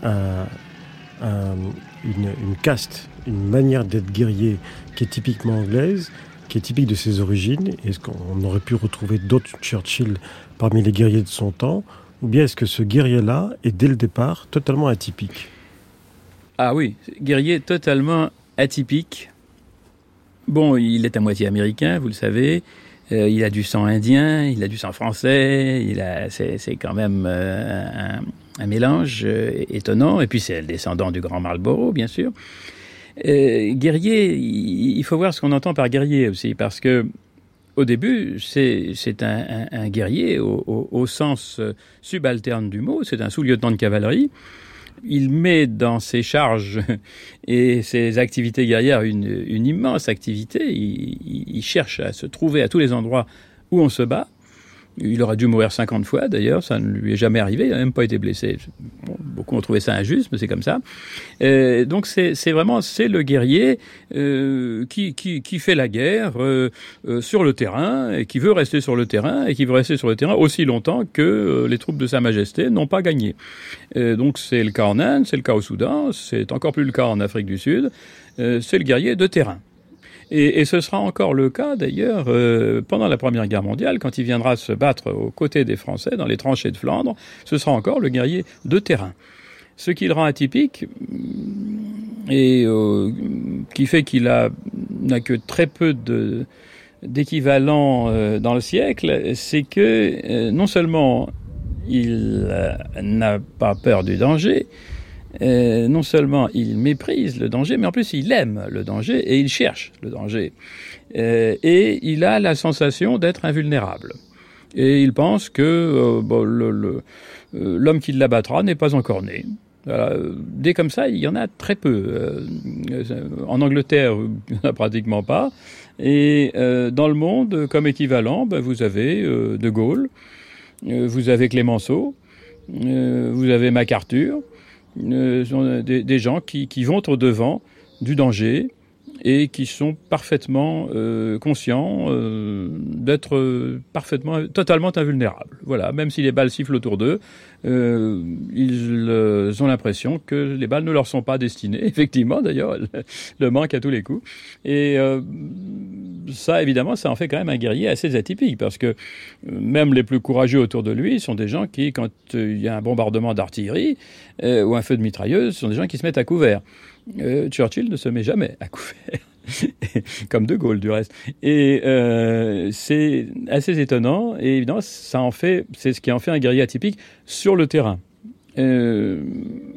S5: une caste, une manière d'être guerrier qui est typiquement anglaise, qui est typique de ses origines? Est-ce qu'on aurait pu retrouver d'autres Churchill parmi les guerriers de son temps? Ou bien est-ce que ce guerrier-là est dès le départ totalement atypique?
S18: Ah oui, guerrier totalement atypique. Bon, il est à moitié américain, vous le savez. Il a du sang indien, il a du sang français, c'est quand même un mélange étonnant. Et puis c'est le descendant du grand Marlborough, bien sûr. Guerrier, il faut voir ce qu'on entend par guerrier aussi, parce que au début, c'est un guerrier au sens subalterne du mot. C'est un sous-lieutenant de cavalerie. Il met dans ses charges et ses activités guerrières une immense activité. Il cherche à se trouver à tous les endroits où on se bat. Il aurait dû mourir 50 fois, d'ailleurs, ça ne lui est jamais arrivé, il n'a même pas été blessé. Bon, beaucoup ont trouvé ça injuste, mais c'est comme ça. Donc c'est le guerrier qui fait la guerre sur le terrain, et qui veut rester sur le terrain, et qui veut rester sur le terrain aussi longtemps que les troupes de Sa Majesté n'ont pas gagné. Donc c'est le cas en Inde, c'est le cas au Soudan, c'est encore plus le cas en Afrique du Sud, c'est le guerrier de terrain. Et ce sera encore le cas, d'ailleurs, pendant la Première Guerre mondiale, quand il viendra se battre aux côtés des Français, dans les tranchées de Flandre, ce sera encore le guerrier de terrain. Ce qui le rend atypique, et qui fait qu'il n'a que très peu d'équivalent dans le siècle, c'est que non seulement il n'a pas peur du danger, non seulement il méprise le danger, mais en plus il aime le danger et il cherche le danger. Et il a la sensation d'être invulnérable. Et il pense que l'homme qui l'abattra n'est pas encore né. Voilà. Des comme ça, il y en a très peu. En Angleterre, il n'y en a pratiquement pas. Et dans le monde, comme équivalent, vous avez De Gaulle, vous avez Clémenceau, vous avez MacArthur. Sont des gens qui vont au devant du danger et qui sont parfaitement conscients d'être totalement invulnérables. Voilà, même si les balles sifflent autour d'eux, ils ont l'impression que les balles ne leur sont pas destinées. Effectivement, d'ailleurs, le manque à tous les coups. Et ça, évidemment, ça en fait quand même un guerrier assez atypique, parce que même les plus courageux autour de lui sont des gens qui, quand il y a un bombardement d'artillerie ou un feu de mitrailleuse, sont des gens qui se mettent à couvert. Churchill ne se met jamais à couvert, comme De Gaulle du reste. Et c'est assez étonnant, et évidemment, c'est ce qui en fait un guerrier atypique sur le terrain.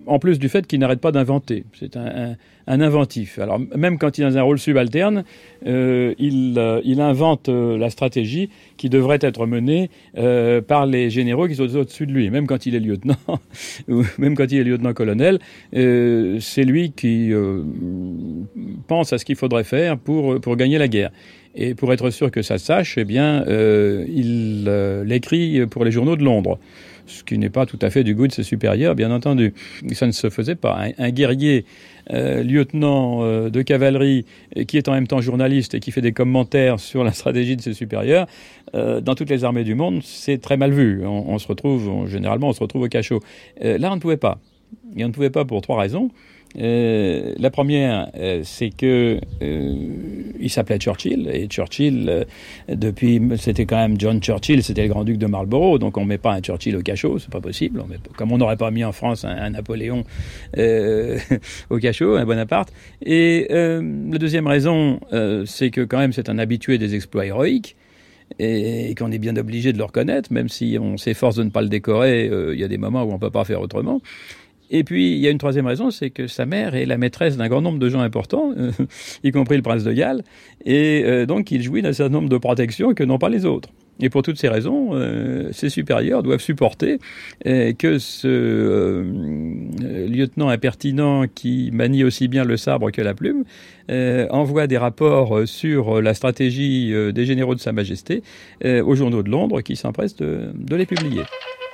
S18: en plus du fait qu'il n'arrête pas d'inventer. C'est un inventif. Alors même quand il est dans un rôle subalterne, il invente la stratégie qui devrait être menée par les généraux qui sont au-dessus de lui. Même quand il est lieutenant, ou même quand il est lieutenant-colonel, c'est lui qui pense à ce qu'il faudrait faire pour gagner la guerre. Et pour être sûr que ça se sache, eh bien, il l'écrit pour les journaux de Londres. Ce qui n'est pas tout à fait du goût de ses supérieurs, bien entendu. Ça ne se faisait pas. Un guerrier lieutenant de cavalerie qui est en même temps journaliste et qui fait des commentaires sur la stratégie de ses supérieurs, dans toutes les armées du monde, c'est très mal vu. Généralement, on se retrouve au cachot. Là, on ne pouvait pas. Et on ne pouvait pas pour 3 raisons. La première, c'est que il s'appelait Churchill, et Churchill, c'était quand même John Churchill, c'était le grand-duc de Marlborough, donc on met pas un Churchill au cachot, c'est pas possible. Comme on n'aurait pas mis en France un Napoléon au cachot, un Bonaparte. Et la deuxième raison, c'est que quand même c'est un habitué des exploits héroïques, et qu'on est bien obligé de le reconnaître, même si on s'efforce de ne pas le décorer, il y a des moments où on peut pas faire autrement. Et puis, il y a une troisième raison, c'est que sa mère est la maîtresse d'un grand nombre de gens importants, y compris le prince de Galles, et donc il jouit d'un certain nombre de protections que n'ont pas les autres. Et pour toutes ces raisons, ses supérieurs doivent supporter que ce lieutenant impertinent qui manie aussi bien le sabre que la plume envoie des rapports sur la stratégie des généraux de Sa Majesté aux journaux de Londres qui s'empressent de les publier.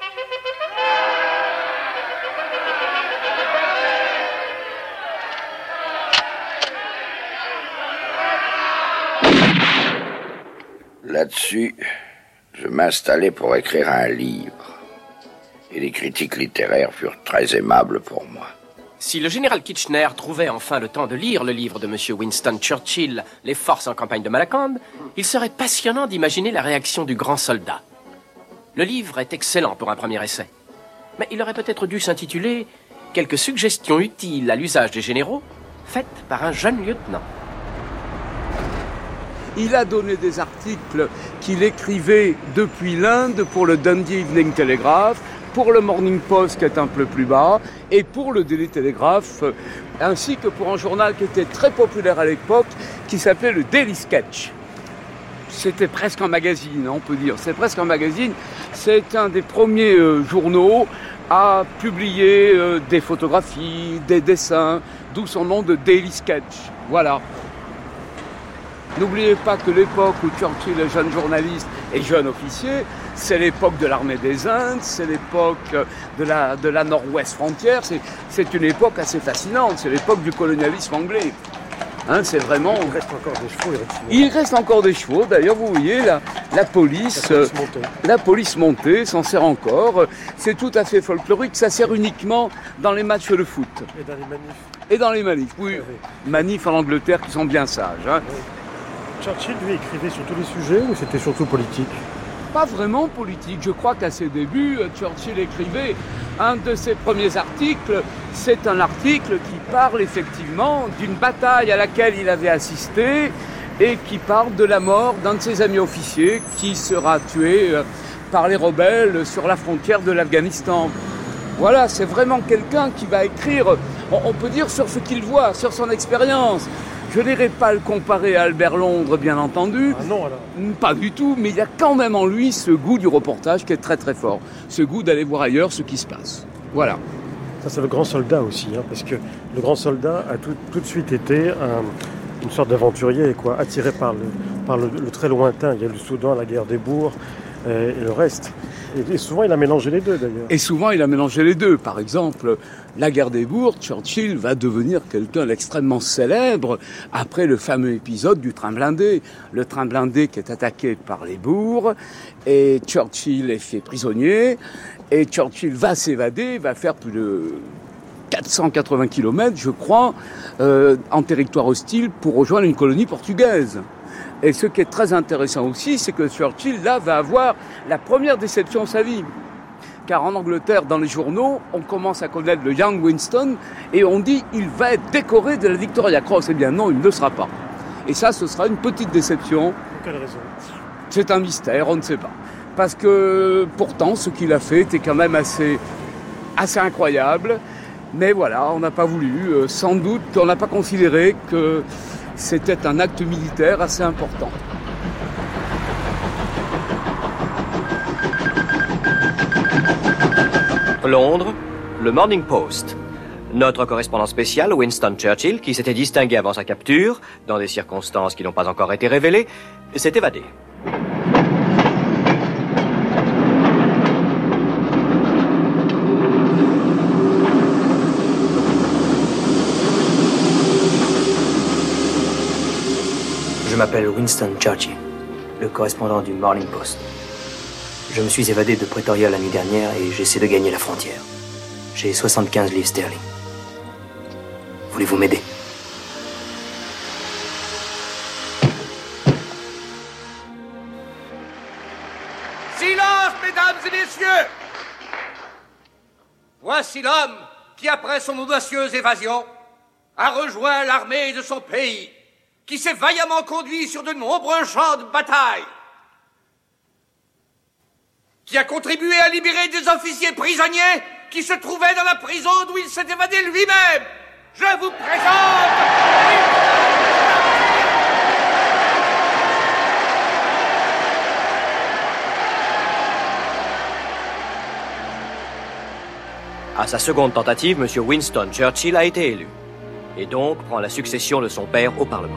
S2: Là-dessus, je m'installai pour écrire un livre. Et les critiques littéraires furent très aimables pour moi.
S15: Si le général Kitchener trouvait enfin le temps de lire le livre de M. Winston Churchill, Les forces en campagne de Malakand, il serait passionnant d'imaginer la réaction du grand soldat. Le livre est excellent pour un premier essai. Mais il aurait peut-être dû s'intituler « Quelques suggestions utiles à l'usage des généraux, faites par un jeune lieutenant ».
S14: Il a donné des articles qu'il écrivait depuis l'Inde pour le Dundee Evening Telegraph, pour le Morning Post qui est un peu plus bas, et pour le Daily Telegraph, ainsi que pour un journal qui était très populaire à l'époque, qui s'appelait le Daily Sketch. C'était presque un magazine, on peut dire. C'est presque un magazine. C'est un des premiers journaux à publier des photographies, des dessins, d'où son nom de Daily Sketch. Voilà. N'oubliez pas que l'époque où Churchill est jeune journaliste et jeune officier, c'est l'époque de l'armée des Indes, c'est l'époque de la nord-ouest frontière, c'est une époque assez fascinante, c'est l'époque du colonialisme anglais. Hein, c'est vraiment...
S5: Il reste encore des chevaux.
S14: Il reste encore des chevaux, d'ailleurs vous voyez, la police montée s'en sert encore. C'est tout à fait folklorique, ça sert uniquement dans les matchs de foot.
S5: Et dans les manifs.
S14: Et dans les manifs, oui. Manifs en Angleterre qui sont bien sages. Hein.
S5: Oui. Churchill, lui, écrivait sur tous les sujets ou c'était surtout politique ?
S14: Pas vraiment politique. Je crois qu'à ses débuts, Churchill écrivait un de ses premiers articles. C'est un article qui parle effectivement d'une bataille à laquelle il avait assisté et qui parle de la mort d'un de ses amis officiers qui sera tué par les rebelles sur la frontière de l'Afghanistan. Voilà, c'est vraiment quelqu'un qui va écrire, on peut dire, sur ce qu'il voit, sur son expérience. Je n'irai pas le comparer à Albert Londres, bien entendu.
S5: Ah non, alors.
S14: Pas du tout, mais il y a quand même en lui ce goût du reportage qui est très très fort. Ce goût d'aller voir ailleurs ce qui se passe. Voilà.
S5: Ça, c'est le grand soldat aussi, hein, parce que le grand soldat a tout de suite été une sorte d'aventurier, quoi, attiré par le très lointain. Il y a le Soudan, la guerre des bourgs et le reste. Et souvent, il a mélangé les deux, d'ailleurs.
S14: Et souvent, il a mélangé les deux. Par exemple, la guerre des bourgs, Churchill va devenir quelqu'un d'extrêmement célèbre après le fameux épisode du train blindé. Le train blindé qui est attaqué par les bourgs, et Churchill est fait prisonnier, et Churchill va s'évader, va faire plus de 480 km, je crois, en territoire hostile pour rejoindre une colonie portugaise. Et ce qui est très intéressant aussi, c'est que Churchill, là, va avoir la première déception de sa vie. Car en Angleterre, dans les journaux, on commence à connaître le Young Winston et on dit il va être décoré de la Victoria Cross. Eh bien non, il ne le sera pas. Et ça, ce sera une petite déception.
S5: Pour quelle raison ?
S14: C'est un mystère, on ne sait pas. Parce que pourtant, ce qu'il a fait était quand même assez incroyable. Mais voilà, on n'a pas voulu. Sans doute qu'on n'a pas considéré que c'était un acte militaire assez important.
S21: Londres, le Morning Post. Notre correspondant spécial, Winston Churchill, qui s'était distingué avant sa capture, dans des circonstances qui n'ont pas encore été révélées, s'est évadé.
S17: Je m'appelle Winston Churchill, le correspondant du Morning Post. Je me suis évadé de Pretoria la nuit dernière et j'essaie de gagner la frontière. J'ai 75 livres sterling. Voulez-vous m'aider?
S22: Silence, mesdames et messieurs! Voici l'homme qui, après son audacieuse évasion, a rejoint l'armée de son pays, qui s'est vaillamment conduit sur de nombreux champs de bataille, qui a contribué à libérer des officiers prisonniers qui se trouvaient dans la prison d'où il s'est évadé lui-même. Je vous présente...
S21: À sa seconde tentative, M. Winston Churchill a été élu, et donc prend la succession de son père au Parlement.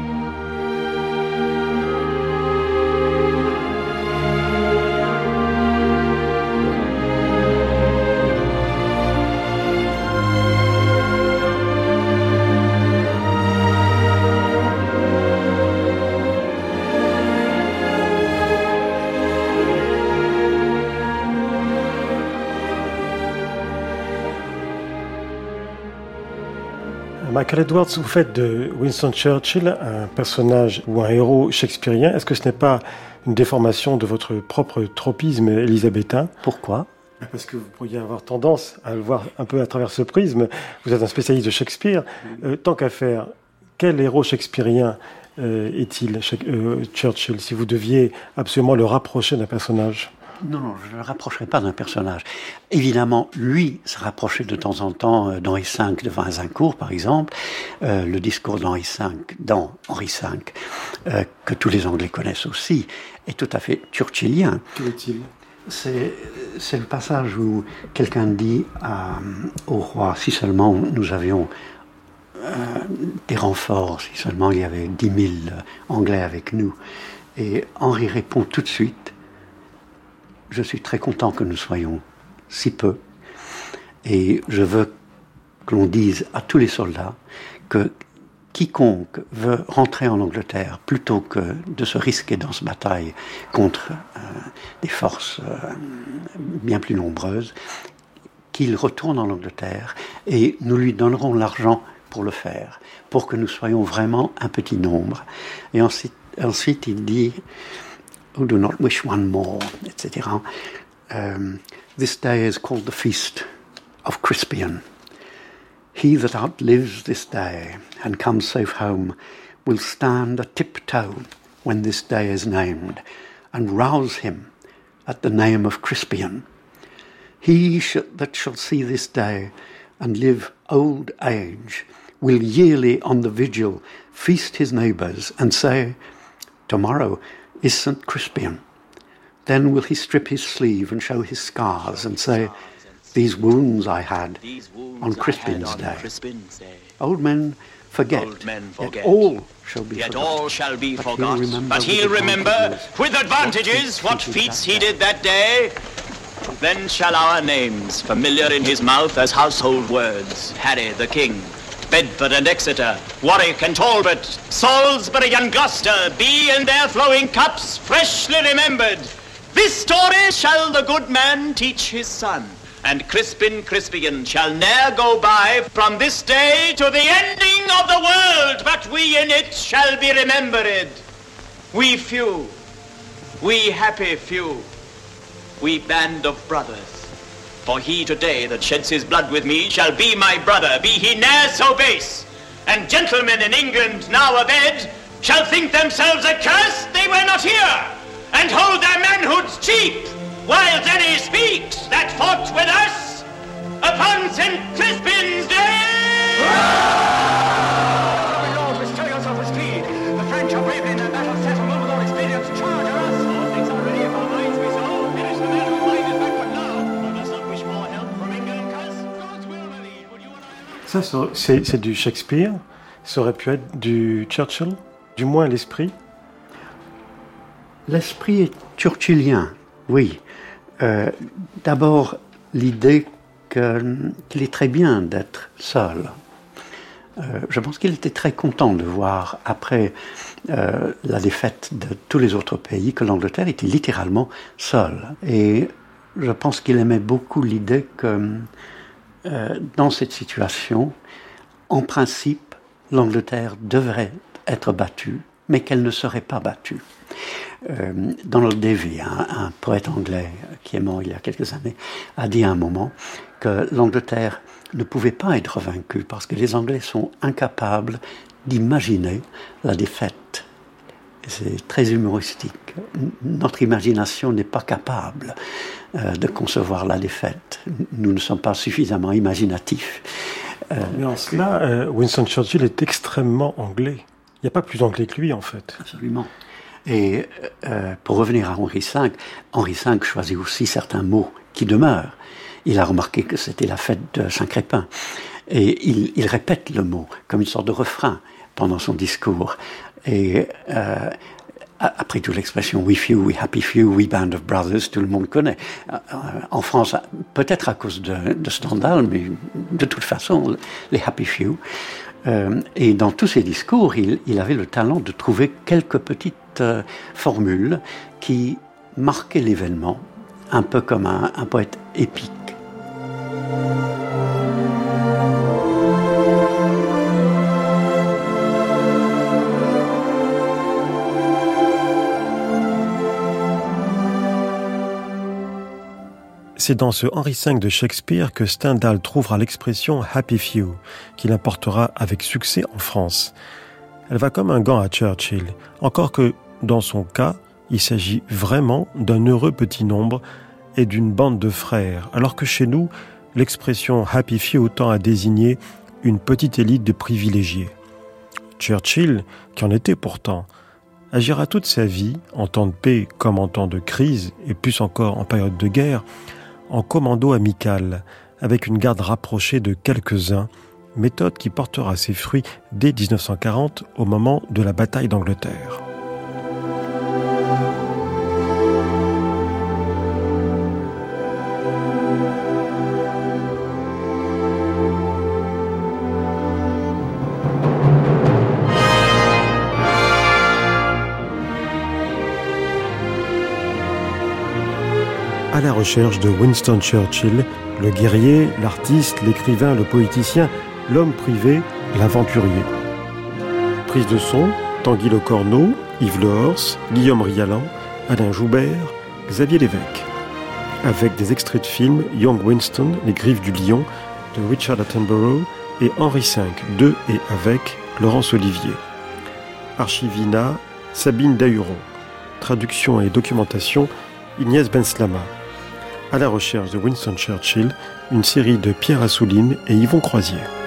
S5: Michael Edwards, vous faites de Winston Churchill un personnage ou un héros shakespearien. Est-ce que ce n'est pas une déformation de votre propre tropisme élisabétain?
S6: Pourquoi?
S5: Parce que vous pourriez avoir tendance à le voir un peu à travers ce prisme. Vous êtes un spécialiste de Shakespeare. Tant qu'à faire, quel héros shakespearien est-il, Churchill, si vous deviez absolument le rapprocher d'un personnage?
S6: Non, je ne le rapprocherai pas d'un personnage. Évidemment, lui se rapprochait de temps en temps d'Henri V devant Azincourt, par exemple. Le discours d'Henri V, dans Henri V, que tous les Anglais connaissent aussi, est tout à fait churchillien.
S5: Quel est-il?
S6: C'est le passage où quelqu'un dit au roi, si seulement nous avions des renforts, si seulement il y avait 10 000 Anglais avec nous. Et Henri répond tout de suite, je suis très content que nous soyons si peu, et je veux que l'on dise à tous les soldats que quiconque veut rentrer en Angleterre plutôt que de se risquer dans cette bataille contre des forces bien plus nombreuses, qu'il retourne en Angleterre et nous lui donnerons l'argent pour le faire, pour que nous soyons vraiment un petit nombre. Et ensuite il dit who do not wish one more, etc. This day is called the Feast of Crispian. He that outlives this day and comes safe home will stand a tiptoe when this day is named, and rouse him at the name of Crispian. He that shall see this day and live old age will yearly on the vigil feast his neighbours and say, tomorrow is St. Crispian. Then will he strip his sleeve and show his scars and say, these wounds I had on Crispin's day. Old men forget, yet all shall be forgot.
S23: All shall be forgot, but he'll remember with advantages what feats he did that day. Then shall our names, familiar in his mouth as household words, Harry the King, Bedford and Exeter, Warwick and Talbot, Salisbury and Gloucester, be in their flowing cups freshly remembered. This story shall the good man teach his son, and Crispian shall ne'er go by from this day to the ending of the world, but we in it shall be remembered. We few, we happy few, we band of brothers. For he today that sheds his blood with me shall be my brother, be he ne'er so base. And gentlemen in England now abed shall think themselves accursed they were not here, and hold their manhoods cheap, while Denny speaks that fought with us upon St. Crispin's
S5: Ça, c'est du Shakespeare. Ça aurait pu être du Churchill, du moins l'esprit.
S6: L'esprit est churchillien, oui. D'abord, l'idée qu'il est très bien d'être seul. Je pense qu'il était très content de voir, après la défaite de tous les autres pays, que l'Angleterre était littéralement seule. Et je pense qu'il aimait beaucoup l'idée que, dans cette situation, en principe, l'Angleterre devrait être battue, mais qu'elle ne serait pas battue. Donald Davy, un poète anglais qui est mort il y a quelques années, a dit à un moment que l'Angleterre ne pouvait pas être vaincue parce que les Anglais sont incapables d'imaginer la défaite. C'est très humoristique. Notre imagination n'est pas capable de concevoir la défaite. Nous ne sommes pas suffisamment imaginatifs.
S5: Mais en cela, Winston Churchill est extrêmement anglais. Il n'y a pas plus anglais que lui, en fait.
S6: Absolument. Et pour revenir à Henri V choisit aussi certains mots qui demeurent. Il a remarqué que c'était la fête de Saint-Crépin. Et il répète le mot comme une sorte de refrain pendant son discours. Et après tout, l'expression « we few, we happy few, we band of brothers », tout le monde connaît. En France, peut-être à cause de Stendhal, mais de toute façon, les happy few. Et dans tous ses discours, il avait le talent de trouver quelques petites formules qui marquaient l'événement, un peu comme un poète épique.
S5: C'est dans ce Henri V de Shakespeare que Stendhal trouvera l'expression « happy few » qu'il importera avec succès en France. Elle va comme un gant à Churchill, encore que, dans son cas, il s'agit vraiment d'un heureux petit nombre et d'une bande de frères, alors que chez nous, l'expression « happy few » tend à désigner une petite élite de privilégiés. Churchill, qui en était pourtant, agira toute sa vie, en temps de paix comme en temps de crise, et plus encore en période de guerre, en commando amical, avec une garde rapprochée de quelques-uns, méthode qui portera ses fruits dès 1940 au moment de la bataille d'Angleterre. À la recherche de Winston Churchill, le guerrier, l'artiste, l'écrivain, le poéticien, l'homme privé, l'aventurier. Prise de son, Tanguy Lecorneau, Yves Lehors, Guillaume Rialan, Alain Joubert, Xavier Lévesque. Avec des extraits de films Young Winston, Les Griffes du Lion, de Richard Attenborough et Henri V, de et avec Laurence Olivier. Archivina, Sabine Dahuron. Traduction et documentation, Inès Benslama. À la recherche de Winston Churchill, une série de Pierre Assouline et Yvon Croisière.